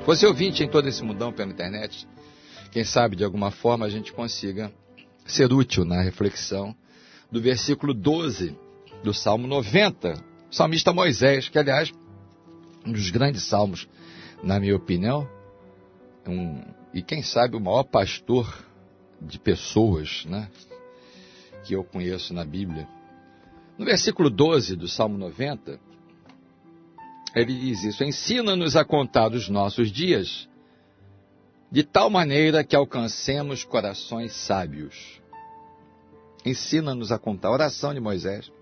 Você ouvinte em todo esse mundão pela internet, quem sabe de alguma forma a gente consiga ser útil na reflexão do versículo 12 do Salmo 90, o salmista Moisés, que aliás, um dos grandes salmos, na minha opinião, e quem sabe o maior pastor de pessoas, né, que eu conheço na Bíblia. No versículo 12 do Salmo 90, ele diz isso: ensina-nos a contar os nossos dias, de tal maneira que alcancemos corações sábios. Ensina-nos a contar. Oração de Moisés.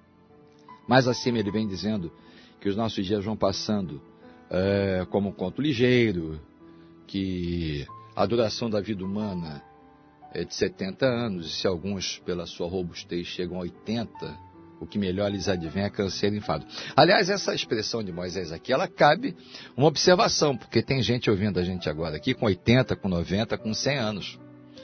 Mais acima ele vem dizendo que os nossos dias vão passando como um conto ligeiro, que a duração da vida humana é de 70 anos, e se alguns, pela sua robustez, chegam a 80, o que melhor lhes advém é canseiro e enfado. Aliás, essa expressão de Moisés aqui, ela cabe uma observação, porque tem gente ouvindo a gente agora aqui com 80, com 90, com 100 anos.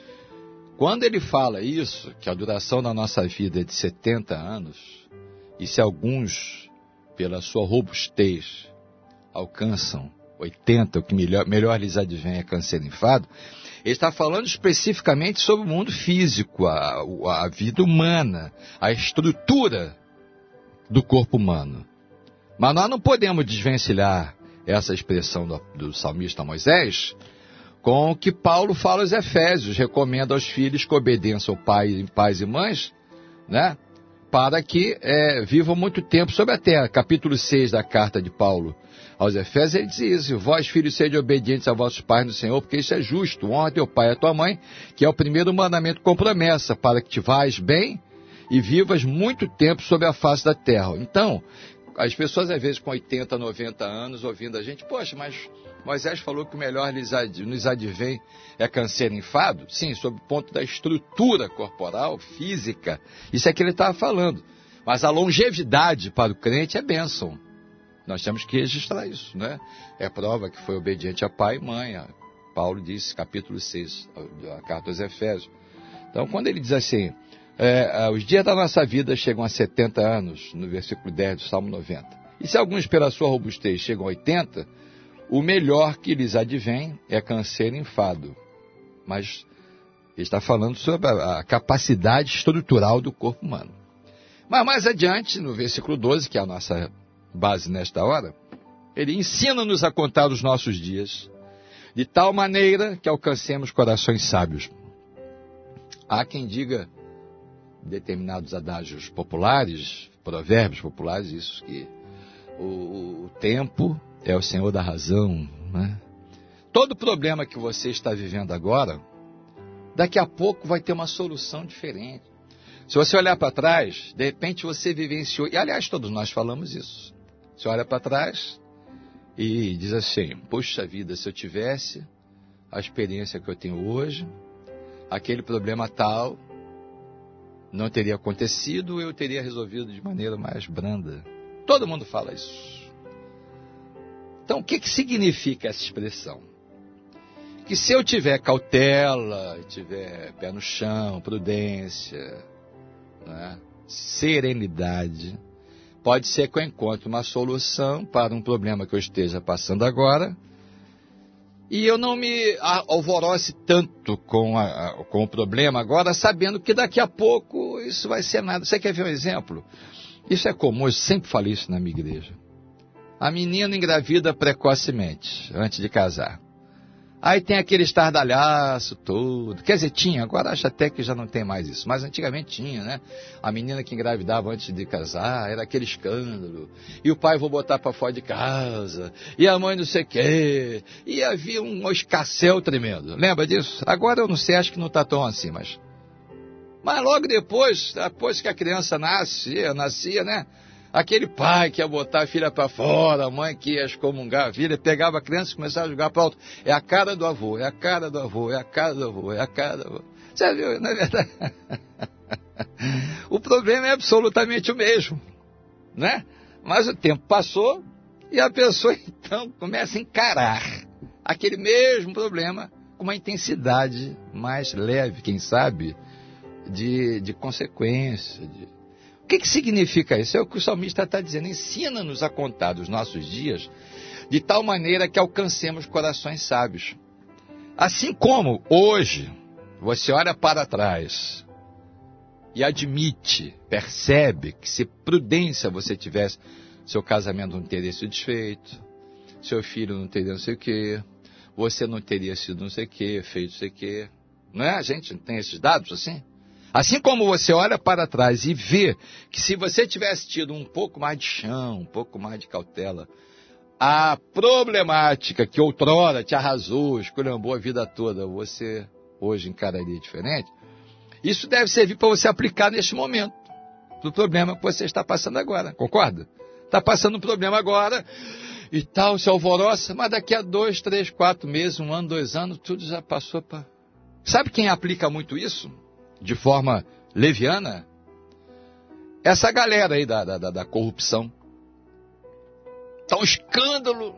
Quando ele fala isso, que a duração da nossa vida é de 70 anos, e se alguns, pela sua robustez, alcançam 80, o que melhor lhes advém é canseiro e enfado, ele está falando especificamente sobre o mundo físico, a vida humana, a estrutura do corpo humano. Mas nós não podemos desvencilhar essa expressão do salmista Moisés com o que Paulo fala aos Efésios, recomenda aos filhos que obedeçam pais e mães, né, para que vivam muito tempo sobre a terra. Capítulo 6 da carta de Paulo aos Efésios, ele diz isso: vós, filhos, sede obedientes a vossos pais no Senhor, porque isso é justo. Honra teu pai e a tua mãe, que é o primeiro mandamento com promessa, para que te vás bem e vivas muito tempo sobre a face da terra. Então, as pessoas, às vezes, com 80, 90 anos, ouvindo a gente, poxa, mas Moisés falou que o melhor nos advém é canseiro e enfado. Sim, sob o ponto da estrutura corporal, física, isso é que ele estava falando. Mas a longevidade para o crente é bênção. Nós temos que registrar isso, né? É prova que foi obediente a pai e mãe. Paulo disse, capítulo 6, da carta aos Efésios. Então, quando ele diz assim, os dias da nossa vida chegam a 70 anos, no versículo 10 do Salmo 90. E se alguns, pela sua robustez, chegam a 80, o melhor que lhes advém é canseiro e enfado. Mas ele está falando sobre a capacidade estrutural do corpo humano. Mas mais adiante, no versículo 12, que é a nossa base nesta hora, ele ensina-nos a contar os nossos dias, de tal maneira que alcancemos corações sábios. Há quem diga determinados adágios populares, provérbios populares, isso que o tempo é o senhor da razão, né? Todo problema que você está vivendo agora, daqui a pouco vai ter uma solução diferente. Se você olhar para trás, de repente você vivenciou, e aliás todos nós falamos isso, você olha para trás e diz assim: puxa vida, se eu tivesse a experiência que eu tenho hoje, aquele problema tal não teria acontecido, eu teria resolvido de maneira mais branda. Todo mundo fala isso. Então, o que significa essa expressão? Que se eu tiver cautela, tiver pé no chão, prudência, né, serenidade, pode ser que eu encontre uma solução para um problema que eu esteja passando agora e eu não me alvoroce tanto com o problema agora, sabendo que daqui a pouco isso vai ser nada. Você quer ver um exemplo? Isso é comum, eu sempre falei isso na minha igreja. A menina engravida precocemente, antes de casar. Aí tem aquele estardalhaço todo. Quer dizer, tinha, agora acho até que já não tem mais isso. Mas antigamente tinha, né? A menina que engravidava antes de casar, era aquele escândalo. E o pai vou botar para fora de casa. E a mãe não sei o quê. E havia um escassel tremendo. Lembra disso? Agora eu não sei, acho que não está tão assim, mas logo depois que a criança nascia, né? Aquele pai que ia botar a filha para fora, a mãe que ia excomungar a filha, pegava a criança e começava a jogar para alto. É a cara do avô, é a cara do avô, é a cara do avô, é a cara do avô. Você viu, não é verdade? O problema é absolutamente o mesmo, né? Mas o tempo passou e a pessoa então começa a encarar aquele mesmo problema com uma intensidade mais leve, quem sabe, de consequência, O que significa isso? É o que o salmista está dizendo. Ensina-nos a contar os nossos dias de tal maneira que alcancemos corações sábios. Assim como hoje você olha para trás e admite, percebe que se prudência você tivesse, seu casamento não teria sido desfeito, seu filho não teria não sei o quê, você não teria sido não sei o quê, feito não sei o quê. Não é? A gente não tem esses dados assim? Assim como você olha para trás e vê que se você tivesse tido um pouco mais de chão, um pouco mais de cautela, a problemática que outrora te arrasou, esculhambou a vida toda, você hoje encararia diferente. Isso deve servir para você aplicar neste momento, do problema que você está passando agora, concorda? Está passando um problema agora e tal, se alvoroça, mas daqui a 2, 3, 4 meses, 1 ano, 2 anos, tudo já passou para... Sabe quem aplica muito isso? De forma leviana? Essa galera aí da corrupção. Está um escândalo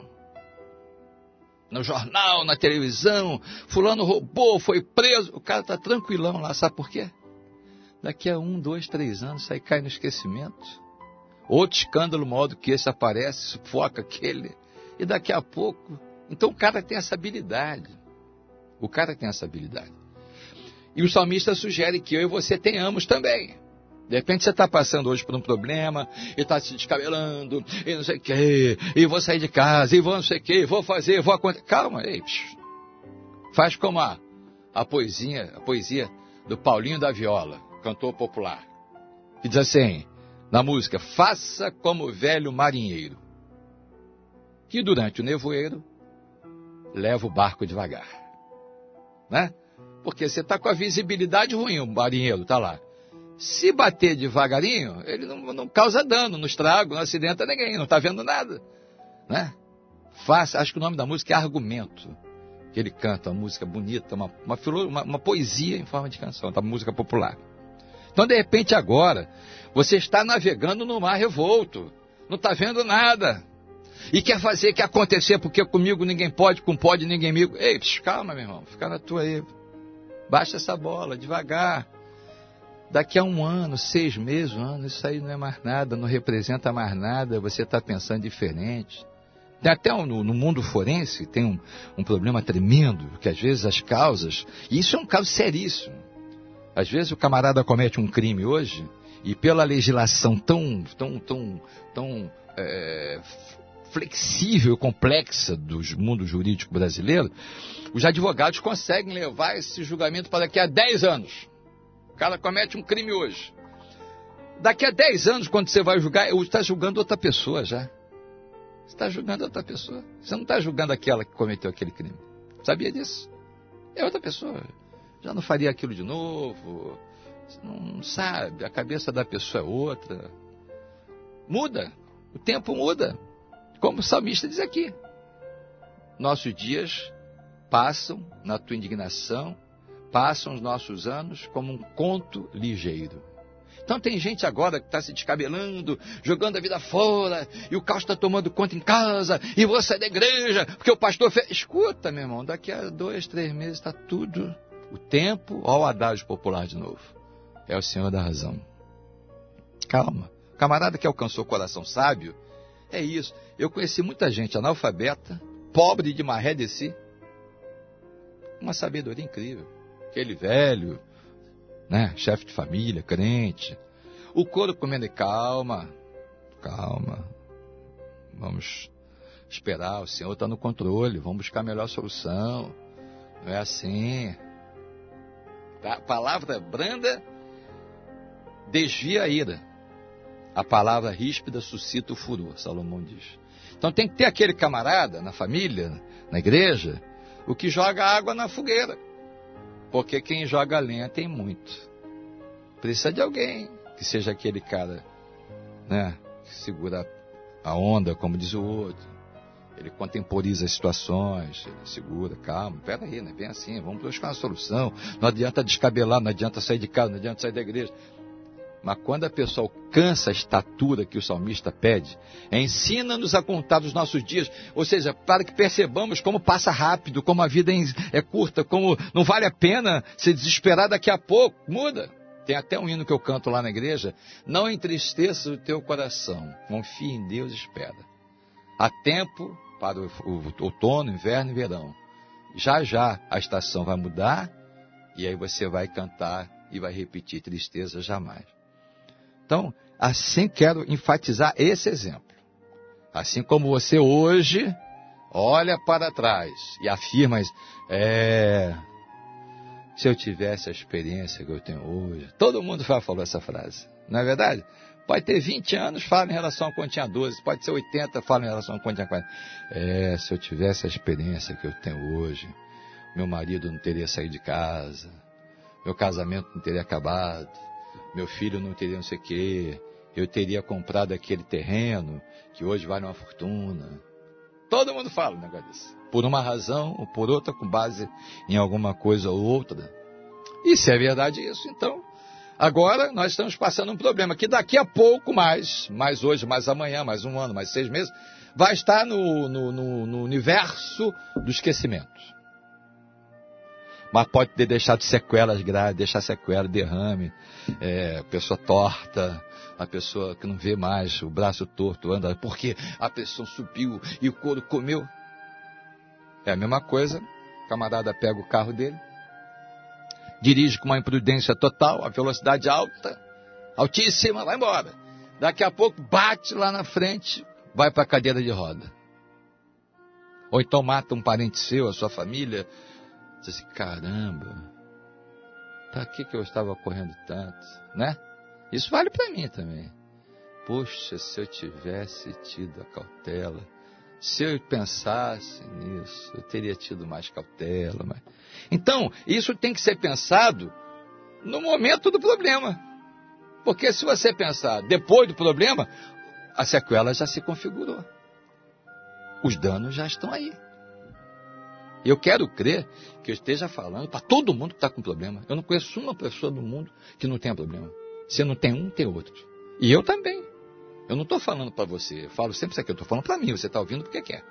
no jornal, na televisão, fulano roubou, foi preso, o cara está tranquilão lá, sabe por quê? Daqui a 1, 2, 3 anos, isso aí cai no esquecimento. Outro escândalo maior do que esse aparece, sufoca aquele, e daqui a pouco... Então o cara tem essa habilidade. O cara tem essa habilidade. E o salmista sugere que eu e você tenhamos também. De repente você está passando hoje por um problema, e está se descabelando, e não sei o quê, e vou sair de casa, e vou não sei o quê, vou fazer, vou acontecer. Calma, ei, faz como a poesia do Paulinho da Viola, cantor popular, que diz assim, na música, faça como o velho marinheiro, que durante o nevoeiro leva o barco devagar, né? Porque você está com a visibilidade ruim, o marinheiro está lá. Se bater devagarinho, ele não causa dano, não estraga, não acidenta ninguém, não está vendo nada, né? Acho que o nome da música é Argumento, que ele canta, uma música bonita, uma poesia em forma de canção, uma música popular. Então, de repente, agora, você está navegando no mar revolto, não está vendo nada, e quer acontecer, porque comigo ninguém pode, com pode ninguém amigo. Ei, calma, meu irmão, fica na tua aí, baixa essa bola, devagar. Daqui a 1 ano, 6 meses, 1 ano, isso aí não é mais nada, não representa mais nada, você está pensando diferente. Tem até no mundo forense, tem um problema tremendo, que às vezes as causas, e isso é um caso seríssimo. Às vezes o camarada comete um crime hoje, e pela legislação tão flexível e complexa do mundo jurídico brasileiro, os advogados conseguem levar esse julgamento para daqui a 10 anos. O cara comete um crime hoje. Daqui a 10 anos, quando você vai julgar, você está julgando outra pessoa já. Você está julgando outra pessoa. Você não está julgando aquela que cometeu aquele crime. Sabia disso? É outra pessoa. Já não faria aquilo de novo. Você não sabe. A cabeça da pessoa é outra. Muda. O tempo muda. Como o salmista diz aqui. Nossos dias passam na tua indignação. Passam os nossos anos como um conto ligeiro. Então tem gente agora que está se descabelando, jogando a vida fora, e o caos está tomando conta em casa, e vou sair da igreja, porque o pastor fez... Escuta, meu irmão, daqui a 2, 3 meses está tudo... O tempo, ó o adágio popular de novo. É o Senhor da razão. Calma. O camarada que alcançou o coração sábio, é isso. Eu conheci muita gente analfabeta, pobre de maré de si, uma sabedoria incrível. Aquele velho, né, chefe de família, crente, o couro comendo, calma, vamos esperar, o Senhor está no controle, vamos buscar a melhor solução, não é assim. A palavra branda desvia a ira, a palavra ríspida suscita o furor, Salomão diz. Então tem que ter aquele camarada na família, na igreja, o que joga água na fogueira. Porque quem joga lenha tem muito. Precisa de alguém que seja aquele cara, né, que segura a onda, como diz o outro. Ele contemporiza as situações, ele segura, calma, peraí, não é bem assim, vamos buscar uma solução. Não adianta descabelar, não adianta sair de casa, não adianta sair da igreja. Mas quando a pessoa alcança a estatura que o salmista pede, ensina-nos a contar os nossos dias, ou seja, para que percebamos como passa rápido, como a vida é curta, como não vale a pena se desesperar daqui a pouco, muda. Tem até um hino que eu canto lá na igreja, não entristeça o teu coração, confie em Deus e espera. Há tempo para o outono, inverno e verão. Já já a estação vai mudar e aí você vai cantar e vai repetir tristeza jamais. Então, assim quero enfatizar esse exemplo. Assim como você hoje olha para trás e afirma, se eu tivesse a experiência que eu tenho hoje. Todo mundo falou essa frase, não é verdade? Pode ter 20 anos, fala em relação a quando tinha 12. Pode ser 80, fala em relação a quando tinha 40. Se eu tivesse a experiência que eu tenho hoje, meu marido não teria saído de casa, meu casamento não teria acabado, meu filho não teria não sei o quê, eu teria comprado aquele terreno que hoje vale uma fortuna. Todo mundo fala um negócio desse. Por uma razão ou por outra, com base em alguma coisa ou outra. E se é verdade isso, então, agora nós estamos passando um problema que daqui a pouco mais hoje, mais amanhã, mais um ano, mais 6 meses, vai estar no universo do esquecimento. Mas pode ter deixado sequelas graves, deixar sequela, derrame, pessoa torta, a pessoa que não vê mais, o braço torto, anda, porque a pressão subiu e o couro comeu. É a mesma coisa, o camarada pega o carro dele, dirige com uma imprudência total, a velocidade alta, altíssima, vai embora. Daqui a pouco bate lá na frente, vai para a cadeira de roda. Ou então mata um parente seu, a sua família. Diz assim, caramba, para que eu estava correndo tanto, né? Isso vale para mim também. Poxa, se eu tivesse tido a cautela, se eu pensasse nisso, eu teria tido mais cautela. Mas... Então, isso tem que ser pensado no momento do problema. Porque se você pensar depois do problema, a sequela já se configurou. Os danos já estão aí. Eu quero crer que eu esteja falando para todo mundo que está com problema. Eu não conheço uma pessoa do mundo que não tenha problema. Se não tem um, tem outro. E eu também. Eu não estou falando para você. Eu falo sempre isso aqui. Eu estou falando para mim. Você está ouvindo porque quer.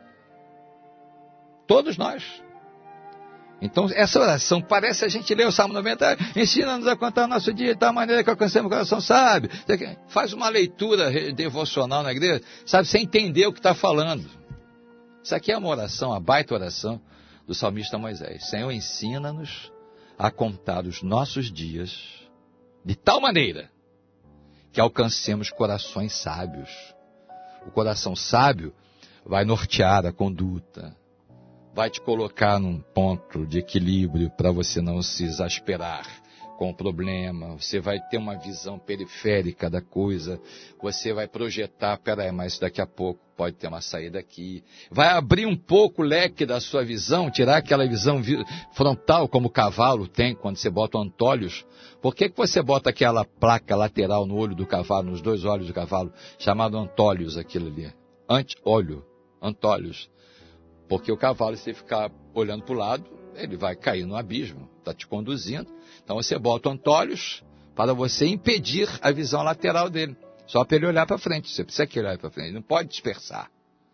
Todos nós. Então, essa oração parece a gente ler o Salmo 90. Ensina-nos a contar o nosso dia de tal maneira que alcancemos o coração sábio. Faz uma leitura devocional na igreja, sabe, sem entender o que está falando. Isso aqui é uma oração, a baita oração do salmista Moisés. Senhor, ensina-nos a contar os nossos dias de tal maneira que alcancemos corações sábios. O coração sábio vai nortear a conduta, vai te colocar num ponto de equilíbrio para você não se exasperar com o problema, você vai ter uma visão periférica da coisa, você vai projetar, mas daqui a pouco pode ter uma saída aqui, vai abrir um pouco o leque da sua visão, tirar aquela visão frontal como o cavalo tem quando você bota o antólios. Por que você bota aquela placa lateral no olho do cavalo, nos 2 olhos do cavalo, chamado antólios aquilo ali? Olho, antólios. Porque o cavalo, se ficar olhando para o lado, ele vai cair no abismo, está te conduzindo. Então você bota o antólios para você impedir a visão lateral dele. Só para ele olhar para frente. Você precisa que ele olhe para frente. Ele não pode dispersar.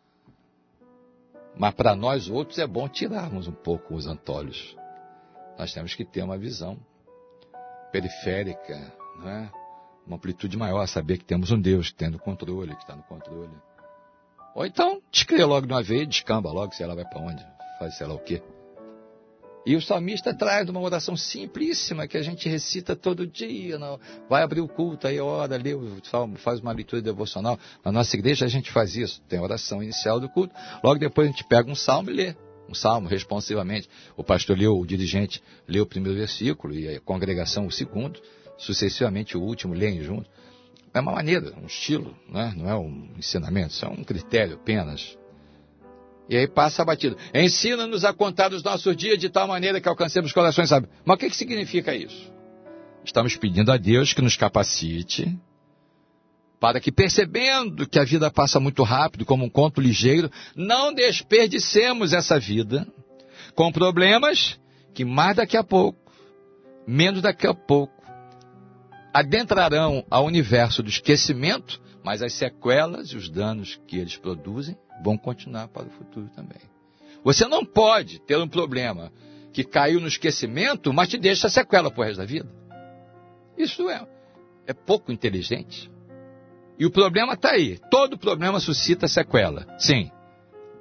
Mas para nós outros é bom tirarmos um pouco os antólios. Nós temos que ter uma visão periférica, não é? Uma amplitude maior, saber que temos um Deus que tem no controle, que está no controle. Ou então, descrê logo de uma vez, descamba logo, sei lá, vai para onde, faz sei lá o quê. E o salmista traz uma oração simplíssima que a gente recita todo dia. Não? Vai abrir o culto, aí ora, lê o salmo, faz uma leitura devocional. Na nossa igreja a gente faz isso. Tem a oração inicial do culto. Logo depois a gente pega um salmo e lê. Um salmo responsivamente. O pastor leu, o dirigente lê o primeiro versículo e a congregação o segundo. Sucessivamente o último, leem junto. É uma maneira, um estilo, né? Não é um ensinamento, isso é um critério apenas. E aí passa a batida. Ensina-nos a contar os nossos dias de tal maneira que alcancemos corações sábios. Mas o que significa isso? Estamos pedindo a Deus que nos capacite para que, percebendo que a vida passa muito rápido, como um conto ligeiro, não desperdicemos essa vida com problemas que mais daqui a pouco, menos daqui a pouco, adentrarão ao universo do esquecimento, mas as sequelas e os danos que eles produzem vão continuar para o futuro também. Você não pode ter um problema que caiu no esquecimento, mas te deixa sequela para o resto da vida. Isso é pouco inteligente. E o problema está aí. Todo problema suscita sequela. Sim.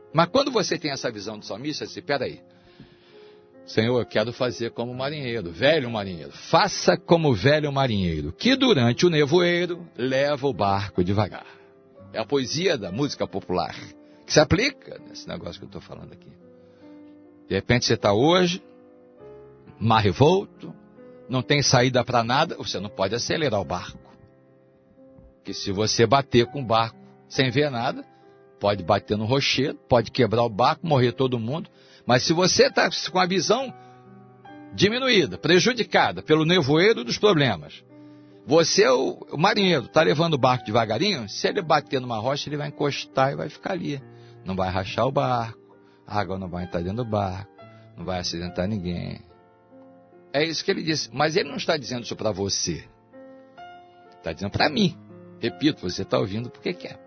Mas quando você tem essa visão do salmista, você diz, peraí, Senhor, eu quero fazer como marinheiro, velho marinheiro. Faça como velho marinheiro, que durante o nevoeiro leva o barco devagar. É a poesia da música popular, que se aplica nesse negócio que eu estou falando aqui. De repente você está hoje, mar revolto, não tem saída para nada, você não pode acelerar o barco. Porque se você bater com o barco sem ver nada, pode bater no rochedo, pode quebrar o barco, morrer todo mundo. Mas se você está com a visão diminuída, prejudicada pelo nevoeiro dos problemas, você, o marinheiro, está levando o barco devagarinho, se ele bater numa rocha, ele vai encostar e vai ficar ali. Não vai rachar o barco, a água não vai entrar dentro do barco, não vai acidentar ninguém. É isso que ele disse. Mas ele não está dizendo isso para você. Está dizendo para mim. Repito, você está ouvindo porque quer.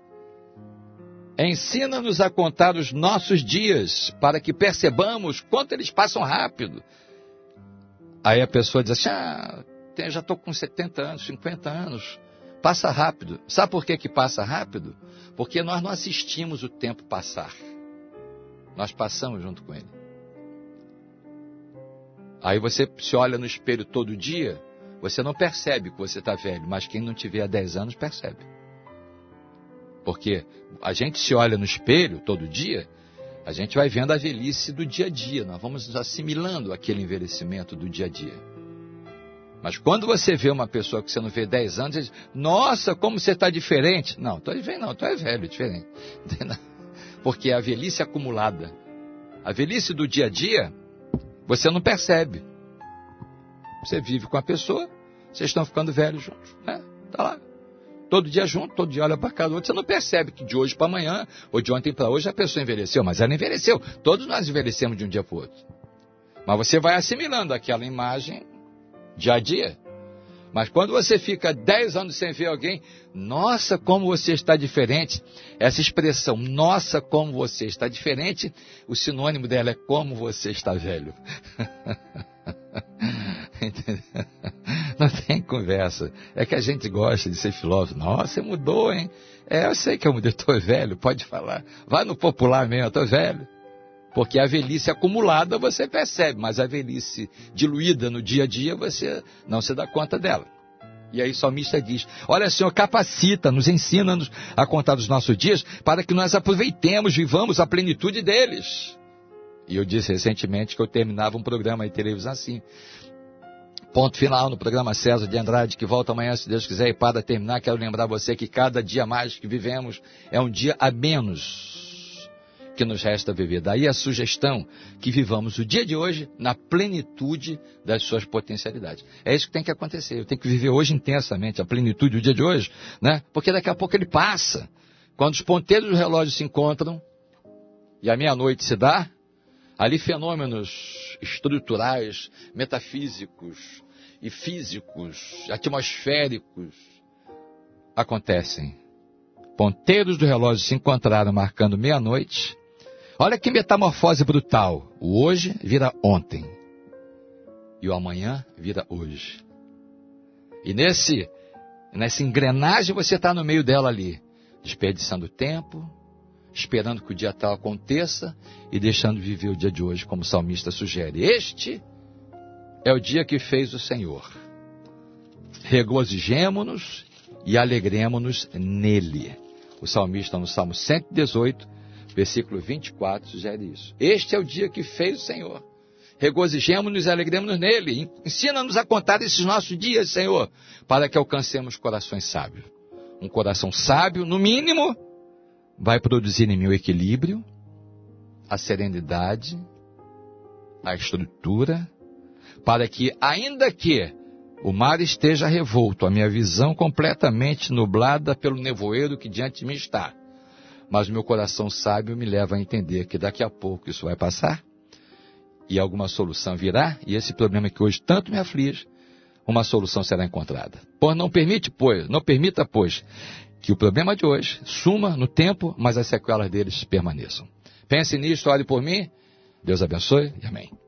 Ensina-nos a contar os nossos dias, para que percebamos quanto eles passam rápido. Aí a pessoa diz assim, já estou com 70 anos, 50 anos, passa rápido. Sabe por que passa rápido? Porque nós não assistimos o tempo passar. Nós passamos junto com ele. Aí você se olha no espelho todo dia, você não percebe que você está velho, mas quem não te vê há 10 anos percebe. Porque a gente se olha no espelho todo dia, a gente vai vendo a velhice do dia a dia, nós vamos assimilando aquele envelhecimento do dia a dia. Mas quando você vê uma pessoa que você não vê 10 anos, você diz, nossa, como você está diferente. Não, tu é velho, diferente. Porque é a velhice acumulada. A velhice do dia a dia, você não percebe. Você vive com a pessoa, vocês estão ficando velhos juntos, né? Tá lá. Todo dia junto, todo dia olha para cada outro. Você não percebe que de hoje para amanhã, ou de ontem para hoje, a pessoa envelheceu. Mas ela envelheceu. Todos nós envelhecemos de um dia para o outro. Mas você vai assimilando aquela imagem dia a dia. Mas quando você fica 10 anos sem ver alguém, nossa, como você está diferente. Essa expressão, nossa, como você está diferente, o sinônimo dela é como você está velho. Não tem conversa. É que a gente gosta de ser filósofo. Nossa, você mudou, hein? Eu sei que eu mudei, estou velho, pode falar. Vai no popular mesmo, eu estou velho. Porque a velhice acumulada você percebe, mas a velhice diluída no dia a dia você não se dá conta dela. E aí o salmista diz, olha, Senhor, capacita-nos, ensina-nos a contar os nossos dias para que nós aproveitemos, vivamos a plenitude deles. E eu disse recentemente que eu terminava um programa de televisão assim. Ponto final no programa César de Andrade, que volta amanhã, se Deus quiser. E para terminar, quero lembrar você que cada dia mais que vivemos é um dia a menos que nos resta viver. Daí a sugestão que vivamos o dia de hoje na plenitude das suas potencialidades. É isso que tem que acontecer. Eu tenho que viver hoje intensamente a plenitude do dia de hoje, né? Porque daqui a pouco ele passa. Quando os ponteiros do relógio se encontram e a meia-noite se dá, ali fenômenos estruturais, metafísicos e físicos, atmosféricos acontecem. Ponteiros do relógio se encontraram marcando meia-noite. Olha que metamorfose brutal. O hoje vira ontem. E o amanhã vira hoje. E nessa engrenagem você está no meio dela ali. Desperdiçando tempo, esperando que o dia tal aconteça e deixando de viver o dia de hoje, como o salmista sugere. Este é o dia que fez o Senhor. Regozijemo-nos e alegremo-nos nele. O salmista no Salmo 118, versículo 24, sugere isso. Este é o dia que fez o Senhor. Regozijemo-nos e alegremo-nos nele. Ensina-nos a contar esses nossos dias, Senhor, para que alcancemos corações sábios. Um coração sábio, no mínimo, vai produzir em mim o equilíbrio, a serenidade, a estrutura, para que, ainda que o mar esteja revolto, a minha visão completamente nublada pelo nevoeiro que diante de mim está, mas o meu coração sábio me leva a entender que daqui a pouco isso vai passar e alguma solução virá, e esse problema que hoje tanto me aflige, uma solução será encontrada. Não permita, pois, que o problema de hoje suma no tempo, mas as sequelas deles permaneçam. Pense nisto, ore por mim. Deus abençoe e amém.